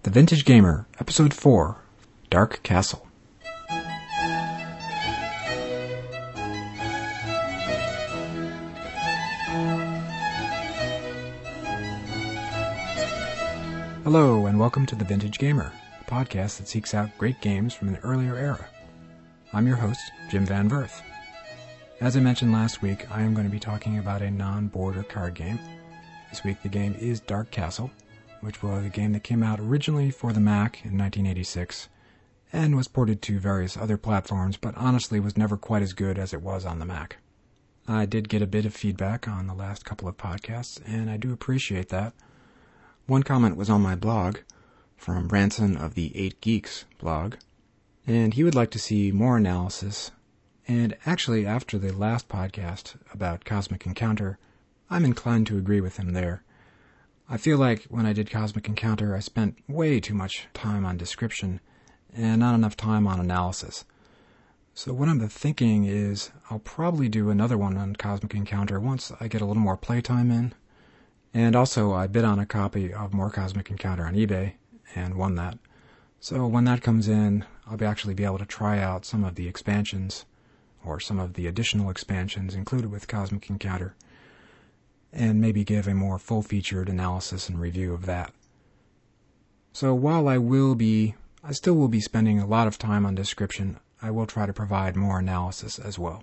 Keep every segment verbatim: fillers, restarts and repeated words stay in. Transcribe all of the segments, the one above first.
The Vintage Gamer, Episode four, Dark Castle. Hello, and welcome to The Vintage Gamer, a podcast that seeks out great games from an earlier era. I'm your host, Jim Van Verth. As I mentioned last week, I am going to be talking about a non-border card game. This week the game is Dark Castle, which was a game that came out originally for the Mac in nineteen eighty-six and was ported to various other platforms, but honestly was never quite as good as it was on the Mac. I did get a bit of feedback on the last couple of podcasts, and I do appreciate that. One comment was on my blog from Branson of the Eight Geeks blog, and he would like to see more analysis. And actually, after the last podcast about Cosmic Encounter, I'm inclined to agree with him there. I feel like when I did Cosmic Encounter, I spent way too much time on description and not enough time on analysis. So what I'm thinking is I'll probably do another one on Cosmic Encounter once I get a little more playtime in. And also, I bid on a copy of More Cosmic Encounter on eBay and won that. So when that comes in, I'll be actually be able to try out some of the expansions or some of the additional expansions included with Cosmic Encounter, and maybe give a more full-featured analysis and review of that. So while I will be, I still will be spending a lot of time on description, I will try to provide more analysis as well.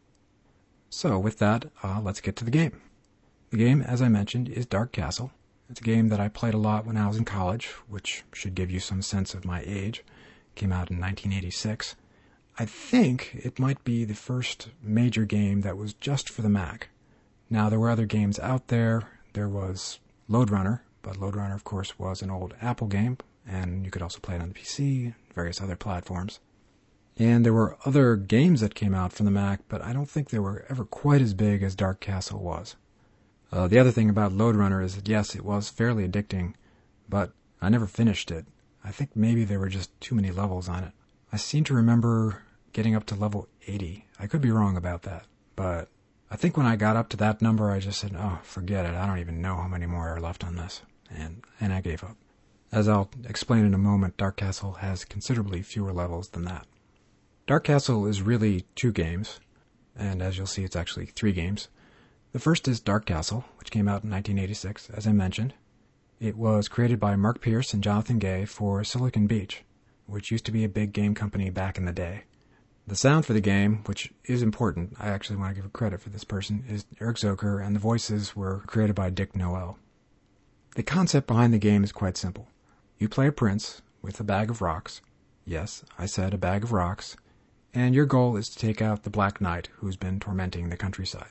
So with that, uh, let's get to the game. The game, as I mentioned, is Dark Castle. It's a game that I played a lot when I was in college, which should give you some sense of my age. It came out in nineteen eighty-six. I think it might be the first major game that was just for the Mac. Now, there were other games out there. There was Lode Runner, but Lode Runner, of course, was an old Apple game, and you could also play it on the P C, various other platforms. And there were other games that came out from the Mac, but I don't think they were ever quite as big as Dark Castle was. Uh, the other thing about Lode Runner is that, yes, it was fairly addicting, but I never finished it. I think maybe there were just too many levels on it. I seem to remember getting up to level eighty. I could be wrong about that, but I think when I got up to that number, I just said, oh, forget it. I don't even know how many more are left on this. And, and I gave up. As I'll explain in a moment, Dark Castle has considerably fewer levels than that. Dark Castle is really two games, and as you'll see, it's actually three games. The first is Dark Castle, which came out in nineteen eighty-six, as I mentioned. It was created by Mark Pierce and Jonathan Gay for Silicon Beach, which used to be a big game company back in the day. The sound for the game, which is important, I actually want to give credit for this person, is Eric Zucker, and the voices were created by Dick Noel. The concept behind the game is quite simple. You play a prince with a bag of rocks. Yes, I said a bag of rocks. And your goal is to take out the Black Knight, who's been tormenting the countryside.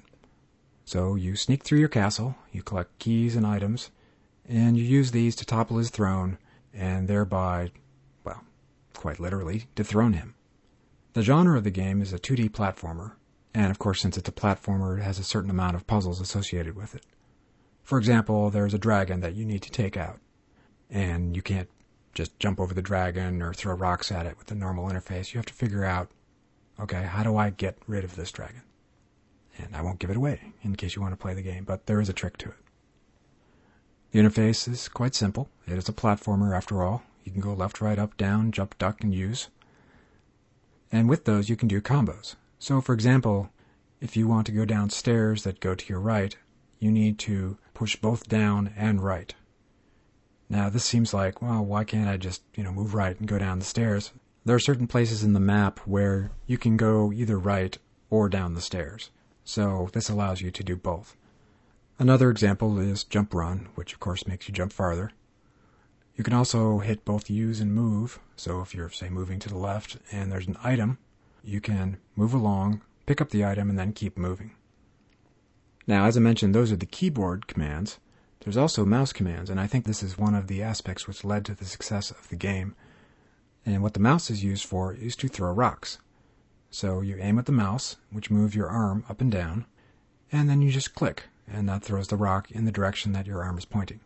So you sneak through your castle, you collect keys and items, and you use these to topple his throne, and thereby, well, quite literally, dethrone him. The genre of the game is a two D platformer, and of course since it's a platformer, it has a certain amount of puzzles associated with it. For example, there's a dragon that you need to take out, and you can't just jump over the dragon or throw rocks at it with the normal interface. You have to figure out, okay, how do I get rid of this dragon? And I won't give it away in case you want to play the game, but there is a trick to it. The interface is quite simple. It is a platformer after all. You can go left, right, up, down, jump, duck, and use. And with those, you can do combos. So, for example, if you want to go down stairs that go to your right, you need to push both down and right. Now, this seems like, well, why can't I just, you know, move right and go down the stairs? There are certain places in the map where you can go either right or down the stairs. So, this allows you to do both. Another example is jump run, which of course makes you jump farther. You can also hit both use and move, so if you're, say, moving to the left and there's an item, you can move along, pick up the item, and then keep moving. Now, as I mentioned, those are the keyboard commands. There's also mouse commands, and I think this is one of the aspects which led to the success of the game. And what the mouse is used for is to throw rocks. So you aim at the mouse, which moves your arm up and down, and then you just click, and that throws the rock in the direction that your arm is pointing.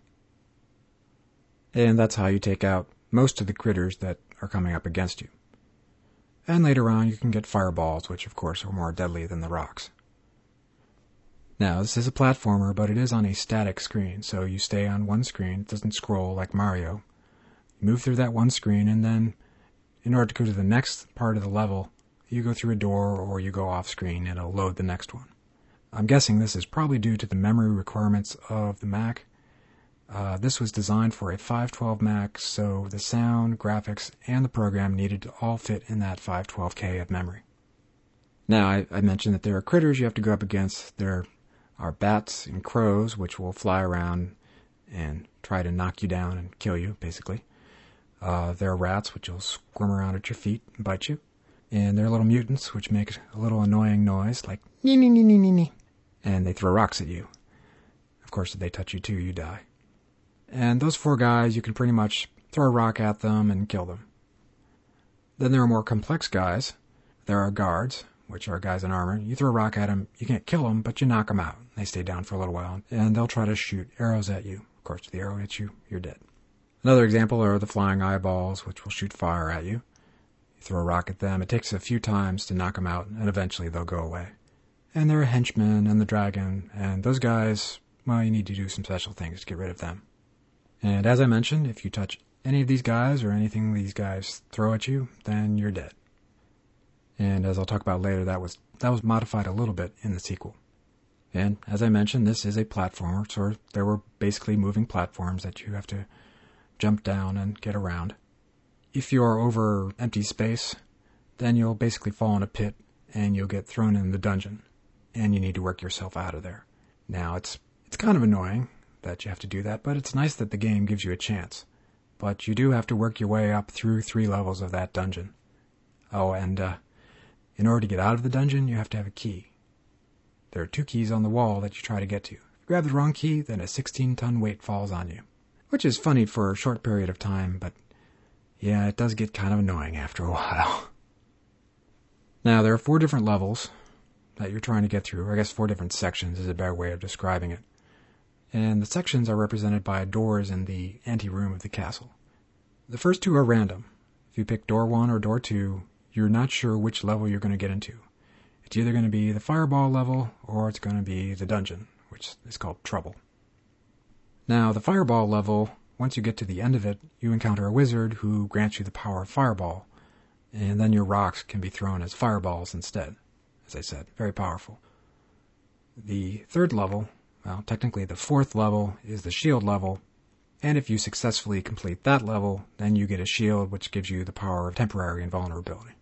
And that's how you take out most of the critters that are coming up against you. And later on, you can get fireballs, which of course are more deadly than the rocks. Now, this is a platformer, but it is on a static screen, so you stay on one screen. It doesn't scroll like Mario. You move through that one screen, and then in order to go to the next part of the level, you go through a door or you go off screen and it'll load the next one. I'm guessing this is probably due to the memory requirements of the Mac. Uh, this was designed for a five twelve Mac, so the sound, graphics, and the program needed to all fit in that five twelve K of memory. Now, I, I mentioned that there are critters you have to go up against. There are bats and crows, which will fly around and try to knock you down and kill you, basically. Uh, there are rats, which will squirm around at your feet and bite you. And there are little mutants, which make a little annoying noise, like nee nee nee nee nee nee, and they throw rocks at you. Of course, if they touch you too, you die. And those four guys, you can pretty much throw a rock at them and kill them. Then there are more complex guys. There are guards, which are guys in armor. You throw a rock at them, you can't kill them, but you knock them out. They stay down for a little while, and they'll try to shoot arrows at you. Of course, if the arrow hits you, you're dead. Another example are the flying eyeballs, which will shoot fire at you. You throw a rock at them. It takes a few times to knock them out, and eventually they'll go away. And there are henchmen and the dragon, and those guys, well, you need to do some special things to get rid of them. And as I mentioned, if you touch any of these guys or anything these guys throw at you, then you're dead. And as I'll talk about later, that was that was modified a little bit in the sequel. And as I mentioned, this is a platformer, so there were basically moving platforms that you have to jump down and get around. If you're over empty space, then you'll basically fall in a pit and you'll get thrown in the dungeon, and you need to work yourself out of there. Now, it's it's kind of annoying that you have to do that, but it's nice that the game gives you a chance. But you do have to work your way up through three levels of that dungeon. Oh, and uh, in order to get out of the dungeon, you have to have a key. There are two keys on the wall that you try to get to. If you grab the wrong key, then a sixteen-ton weight falls on you. Which is funny for a short period of time, but yeah, it does get kind of annoying after a while. Now, there are four different levels that you're trying to get through, or I guess four different sections is a better way of describing it. And the sections are represented by doors in the anteroom of the castle. The first two are random. If you pick door one or door two, you're not sure which level you're going to get into. It's either going to be the fireball level, or it's going to be the dungeon, which is called trouble. Now, the fireball level, once you get to the end of it, you encounter a wizard who grants you the power of fireball, and then your rocks can be thrown as fireballs instead. As I said, very powerful. The third level, well, technically the fourth level, is the shield level, and if you successfully complete that level, then you get a shield which gives you the power of temporary invulnerability.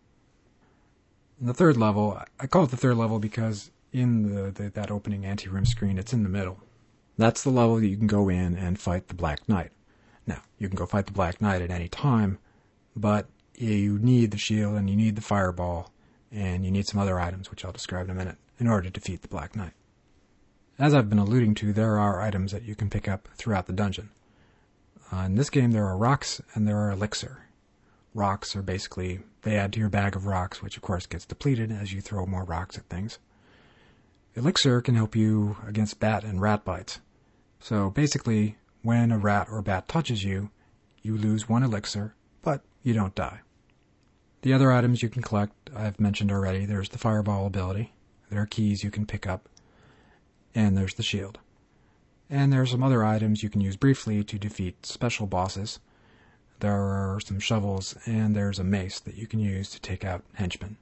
And the third level, I call it the third level because in the, the that opening anteroom screen, it's in the middle. That's the level that you can go in and fight the Black Knight. Now, you can go fight the Black Knight at any time, but you need the shield and you need the fireball, and you need some other items, which I'll describe in a minute, in order to defeat the Black Knight. As I've been alluding to, there are items that you can pick up throughout the dungeon. Uh, in this game, there are rocks and there are elixir. Rocks are basically, they add to your bag of rocks, which of course gets depleted as you throw more rocks at things. Elixir can help you against bat and rat bites. So basically, when a rat or bat touches you, you lose one elixir, but you don't die. The other items you can collect, I've mentioned already. There's the fireball ability. There are keys you can pick up. And there's the shield. And there are some other items you can use briefly to defeat special bosses. There are some shovels, and there's a mace that you can use to take out henchmen.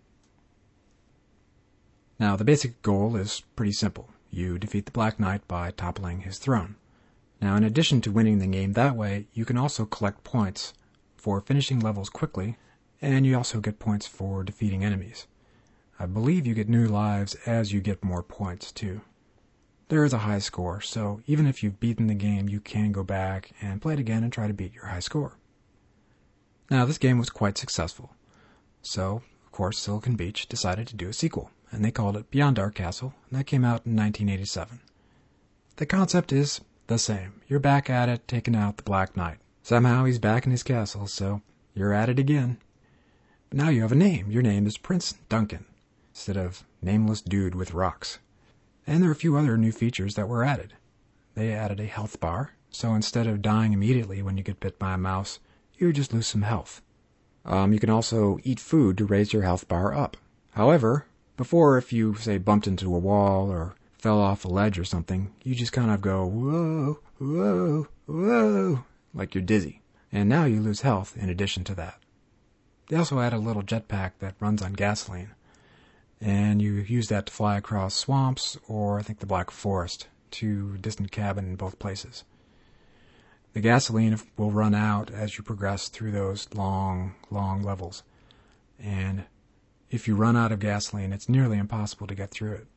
Now, the basic goal is pretty simple. You defeat the Black Knight by toppling his throne. Now, in addition to winning the game that way, you can also collect points for finishing levels quickly, and you also get points for defeating enemies. I believe you get new lives as you get more points, too. There is a high score, so even if you've beaten the game, you can go back and play it again and try to beat your high score. Now, this game was quite successful, so, of course, Silicon Beach decided to do a sequel, and they called it Beyond Dark Castle, and that came out in nineteen eighty-seven. The concept is the same. You're back at it, taking out the Black Knight. Somehow he's back in his castle, so you're at it again. But now you have a name. Your name is Prince Duncan, instead of nameless dude with rocks. And there are a few other new features that were added. They added a health bar, so instead of dying immediately when you get bit by a mouse, you just lose some health. Um, you can also eat food to raise your health bar up. However, before, if you, say, bumped into a wall or fell off a ledge or something, you just kind of go, whoa, whoa, whoa, like you're dizzy. and now you lose health in addition to that. They also add a little jetpack that runs on gasoline, and you use that to fly across swamps or I think the Black Forest to a distant cabin in both places. The gasoline will run out as you progress through those long, long levels, and if you run out of gasoline, it's nearly impossible to get through it.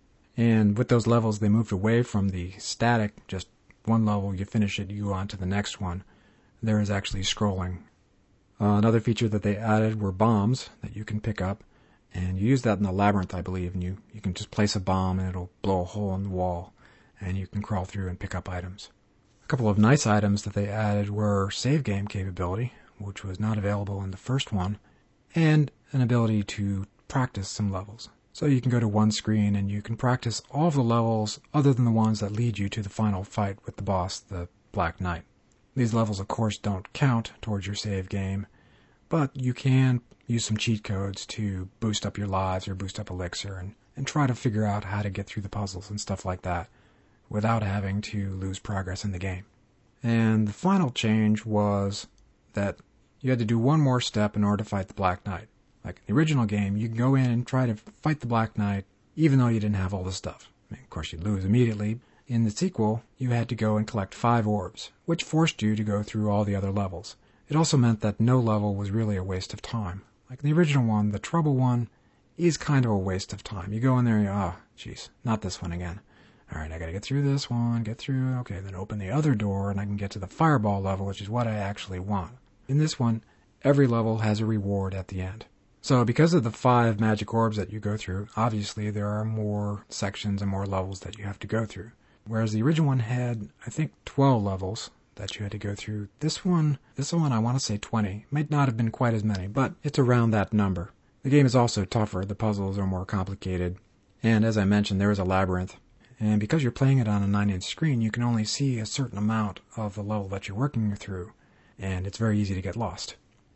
And with those levels, they moved away from the static, just one level, you finish it, you go on to the next one. There is actually scrolling. Uh, another feature that they added were bombs that you can pick up, and you use that in the labyrinth, I believe, and you, you can just place a bomb and it'll blow a hole in the wall, and you can crawl through and pick up items. A couple of nice items that they added were save game capability, which was not available in the first one, and an ability to practice some levels. So you can go to one screen and you can practice all of the levels other than the ones that lead you to the final fight with the boss, the Black Knight. These levels, of course, don't count towards your save game, but you can use some cheat codes to boost up your lives or boost up elixir and, and try to figure out how to get through the puzzles and stuff like that without having to lose progress in the game. And the final change was that you had to do one more step in order to fight the Black Knight. Like in the original game, you can go in and try to fight the Black Knight even though you didn't have all the stuff. I mean, of course, you'd lose immediately. In the sequel, you had to go and collect five orbs, which forced you to go through all the other levels. It also meant that no level was really a waste of time. Like in the original one, the Trouble one is kind of a waste of time. You go in there and you, oh, jeez, not this one again. All right, I gotta get through this one, get through, okay, then open the other door and I can get to the Fireball level, which is what I actually want. In this one, every level has a reward at the end. So because of the five magic orbs that you go through, obviously there are more sections and more levels that you have to go through. Whereas the original one had, I think, twelve levels that you had to go through. This one, this one I want to say twenty. Might not have been quite as many, but it's around that number. The game is also tougher, the puzzles are more complicated, and as I mentioned, there is a labyrinth. And because you're playing it on a nine inch screen, you can only see a certain amount of the level that you're working through, and it's very easy to get lost.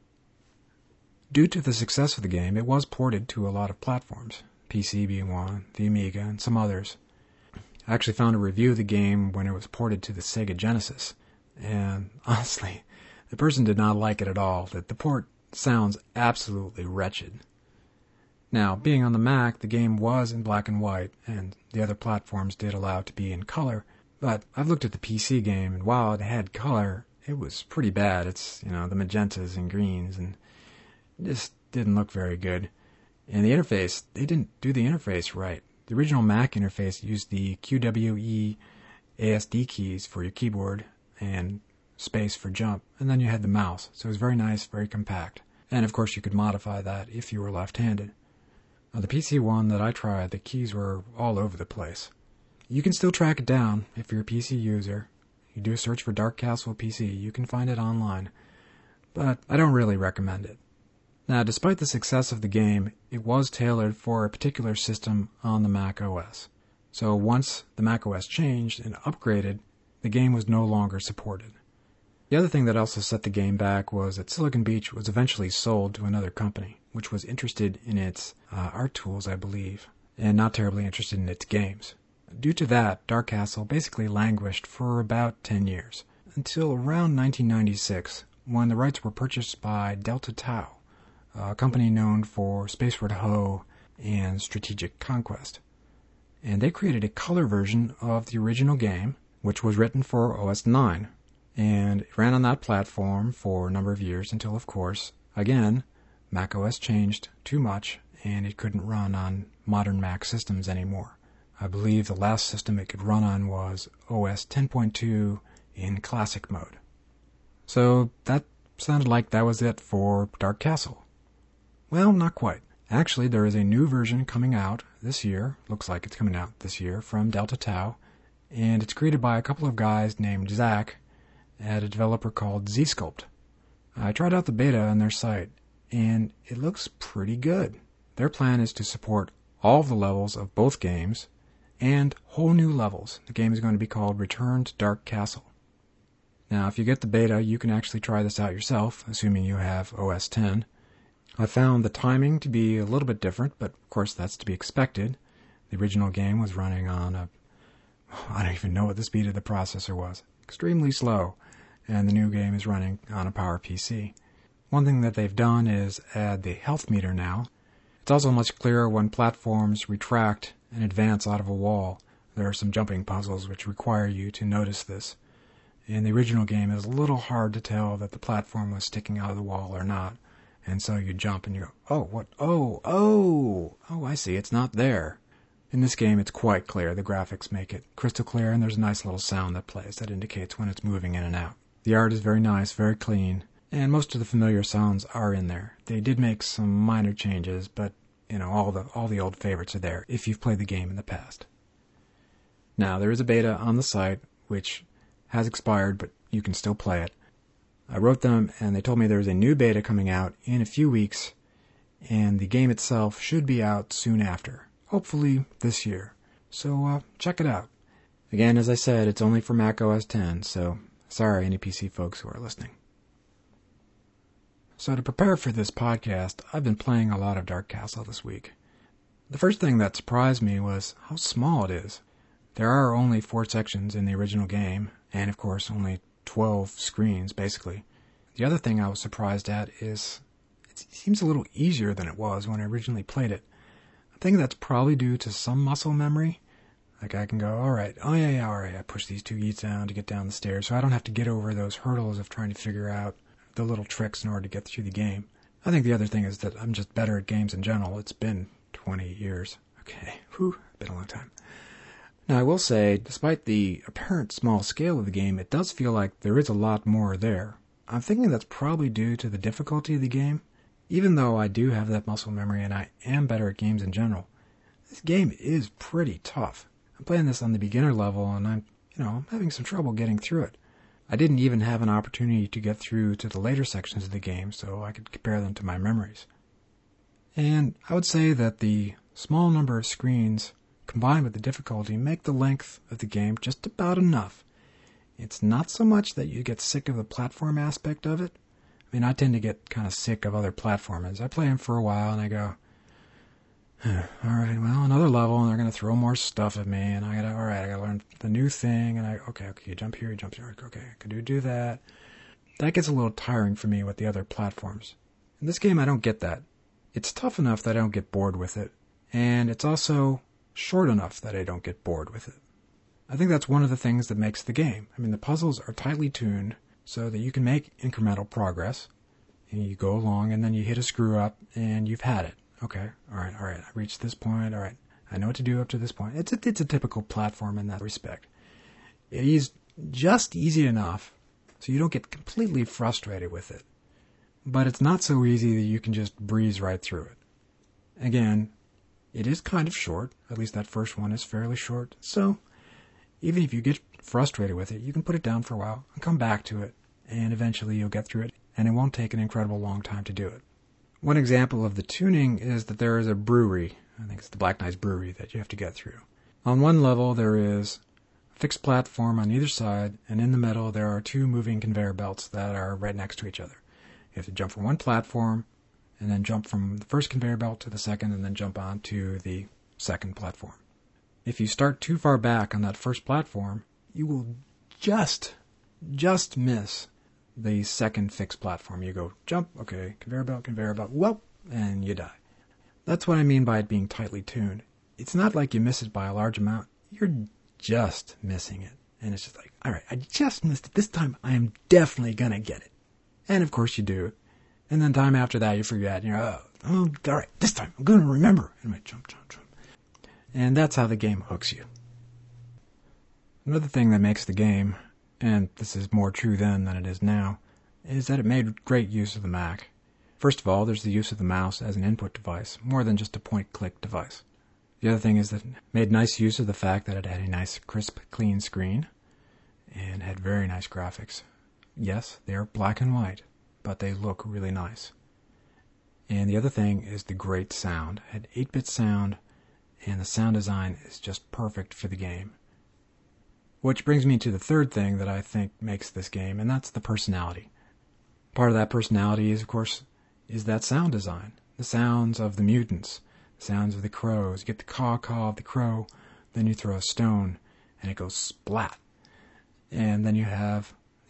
Due to the success of the game, it was ported to a lot of platforms, P C being one, the Amiga, and some others. I actually found a review of the game when it was ported to the Sega Genesis, and honestly, the person did not like it at all. That the port sounds absolutely wretched. Now, being on the Mac, the game was in black and white, and the other platforms did allow it to be in color, but I've looked at the P C game, and while it had color, it was pretty bad. It's, you know, the magentas and greens, and it just didn't look very good. And the interface, they didn't do the interface right. The original Mac interface used the Q W E A S D keys for your keyboard and space for jump, and then you had the mouse, so it was very nice, very compact. And of course you could modify that if you were left-handed. Now the P C one that I tried, the keys were all over the place. You can still track it down if you're a P C user. You do a search for Dark Castle P C, you can find it online, but I don't really recommend it. Now, despite the success of the game, it was tailored for a particular system on the Mac O S. So once the Mac O S changed and upgraded, the game was no longer supported. The other thing that also set the game back was that Silicon Beach was eventually sold to another company, which was interested in its uh, art tools, I believe, and not terribly interested in its games. Due to that, Dark Castle basically languished for about ten years, until around nineteen ninety-six, when the rights were purchased by Delta Tau, a company known for Spaceward Ho and Strategic Conquest. And they created a color version of the original game, which was written for O S nine, and it ran on that platform for a number of years until, of course, again, Mac O S changed too much and it couldn't run on modern Mac systems anymore. I believe the last system it could run on was O S ten point two in classic mode. So that sounded like that was it for Dark Castle. Well, not quite. Actually, there is a new version coming out this year, looks like it's coming out this year, from Delta Tau, and it's created by a couple of guys named Zach at a developer called Zsculpt. I tried out the beta on their site, and it looks pretty good. Their plan is to support all of the levels of both games, and whole new levels. The game is going to be called Return to Dark Castle. Now, if you get the beta, you can actually try this out yourself, assuming you have O S ten. I found the timing to be a little bit different, but of course that's to be expected. The original game was running on a... I don't even know what the speed of the processor was. Extremely slow. and the new game is running on a PowerPC. One thing that they've done is add the health meter now. It's also much clearer when platforms retract and advance out of a wall. There are some jumping puzzles which require you to notice this. In the original game, it was a little hard to tell that the platform was sticking out of the wall or not. And so you jump and you go, oh, what? Oh, oh, oh, I see, it's not there. In this game, it's quite clear. The graphics make it crystal clear, and there's a nice little sound that plays that indicates when it's moving in and out. The art is very nice, very clean, and most of the familiar sounds are in there. They did make some minor changes, but, you know, all the all the old favorites are there if you've played the game in the past. Now, there is a beta on the site, which has expired, but you can still play it. I wrote them, and they told me there's a new beta coming out in a few weeks, and the game itself should be out soon after, hopefully this year. So uh, check it out. Again, as I said, it's only for Mac O S ten, so sorry any P C folks who are listening. So to prepare for this podcast, I've been playing a lot of Dark Castle this week. The first thing that surprised me was how small it is. There are only four sections in the original game, and of course only twelve screens, basically. The other thing I was surprised at is it seems a little easier than it was when I originally played it. I think that's probably due to some muscle memory. Like I can go, alright, oh yeah, yeah, alright, I push these two geats down to get down the stairs, so I don't have to get over those hurdles of trying to figure out the little tricks in order to get through the game. I think the other thing is that I'm just better at games in general. It's been twenty years. Okay, whew, been a long time. Now, I will say, despite the apparent small scale of the game, it does feel like there is a lot more there. I'm thinking that's probably due to the difficulty of the game. Even though I do have that muscle memory and I am better at games in general, this game is pretty tough. I'm playing this on the beginner level and I'm, you know, I'm having some trouble getting through it. I didn't even have an opportunity to get through to the later sections of the game, so I could compare them to my memories. And I would say that the small number of screens combined with the difficulty make the length of the game just about enough. It's not so much that you get sick of the platform aspect of it. I mean, I tend to get kind of sick of other platformers. I play them for a while and I go, alright, well, another level and they're going to throw more stuff at me and I gotta, alright, I gotta learn the new thing and I, okay, okay, you jump here, you jump here, okay, I can do, do that. That gets a little tiring for me with the other platforms. In this game, I don't get that. It's tough enough that I don't get bored with it, and it's also short enough that I don't get bored with it. I think that's one of the things that makes the game. I mean, the puzzles are tightly tuned so that you can make incremental progress. And you go along and then you hit a screw up and you've had it. Okay, alright, alright, I reached this point, alright, I know what to do up to this point. It's a, it's a typical platform in that respect. It is just easy enough so you don't get completely frustrated with it. But it's not so easy that you can just breeze right through it. Again, it is kind of short, at least that first one is fairly short, so even if you get frustrated with it, you can put it down for a while and come back to it, and eventually you'll get through it, and it won't take an incredible long time to do it. One example of the tuning is that there is a brewery, I think it's the Black Knights Brewery, that you have to get through. On one level there is a fixed platform on either side, and in the middle there are two moving conveyor belts that are right next to each other. You have to jump from one platform, and then jump from the first conveyor belt to the second, and then jump on to the second platform. If you start too far back on that first platform, you will just, just miss the second fixed platform. You go, jump, okay, conveyor belt, conveyor belt, whoop, and you die. That's what I mean by it being tightly tuned. It's not like you miss it by a large amount. You're just missing it. And it's just like, all right, I just missed it. This time I am definitely going to get it. And of course you do. And then time after that you forget. And you're, oh, oh all right, this time I'm going to remember. And I jump, jump, jump. And that's how the game hooks you. Another thing that makes the game, and this is more true then than it is now, is that it made great use of the Mac. First of all, there's the use of the mouse as an input device, more than just a point-click device. The other thing is that it made nice use of the fact that it had a nice, crisp, clean screen, and had very nice graphics. Yes, they are black and white, but they look really nice. And the other thing is the great sound. It had eight-bit sound, and the sound design is just perfect for the game. Which brings me to the third thing that I think makes this game, and that's the personality. Part of that personality is, of course, is that sound design. The sounds of the mutants, the sounds of the crows. You get the caw-caw of the crow, then you throw a stone, and it goes splat. And then you have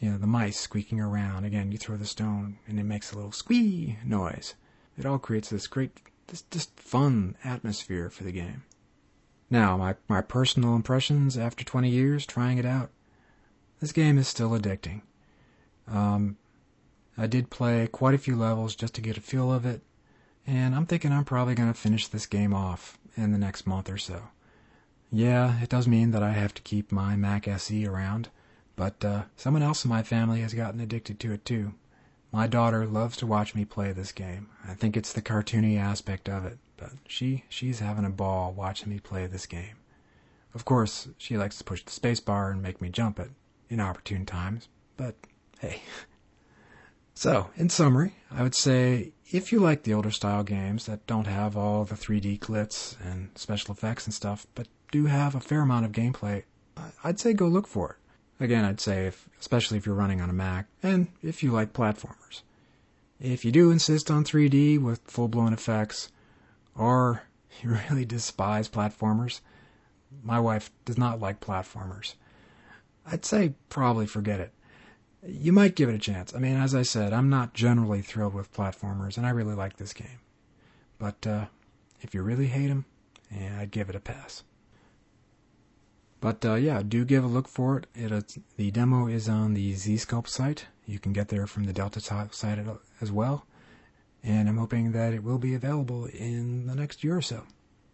you know, the mice squeaking around. Again, you throw the stone and it makes a little squee noise. It all creates this great, this just fun atmosphere for the game. Now, my, my personal impressions after twenty years trying it out. This game is still addicting. Um, I did play quite a few levels just to get a feel of it, and I'm thinking I'm probably going to finish this game off in the next month or so. Yeah, it does mean that I have to keep my Mac S E around, but uh, someone else in my family has gotten addicted to it too. My daughter loves to watch me play this game. I think it's the cartoony aspect of it, but she she's having a ball watching me play this game. Of course, she likes to push the space bar and make me jump at inopportune times, but hey. So, in summary, I would say if you like the older style games that don't have all the three D glitz and special effects and stuff, but do have a fair amount of gameplay, I'd say go look for it. Again, I'd say, if, especially if you're running on a Mac, and if you like platformers. If you do insist on three D with full-blown effects, or you really despise platformers, my wife does not like platformers, I'd say probably forget it. You might give it a chance. I mean, as I said, I'm not generally thrilled with platformers, and I really like this game. But uh, if you really hate them, yeah, I'd give it a pass. But uh, yeah, do give a look for it. it uh, the demo is on the Zscope site. You can get there from the Delta site as well. And I'm hoping that it will be available in the next year or so.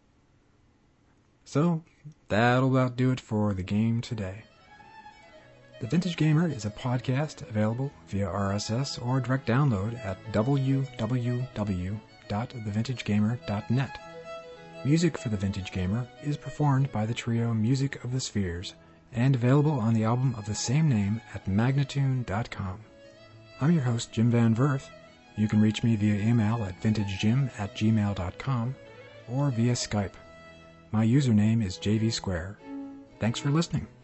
So, that'll about do it for the game today. The Vintage Gamer is a podcast available via R S S or direct download at w w w dot the vintage gamer dot net. Music for The Vintage Gamer is performed by the trio Music of the Spheres and available on the album of the same name at magnatune dot com. I'm your host, Jim Van Verth. You can reach me via email at vintagejim at gmail dot com or via Skype. My username is J V Square. Thanks for listening.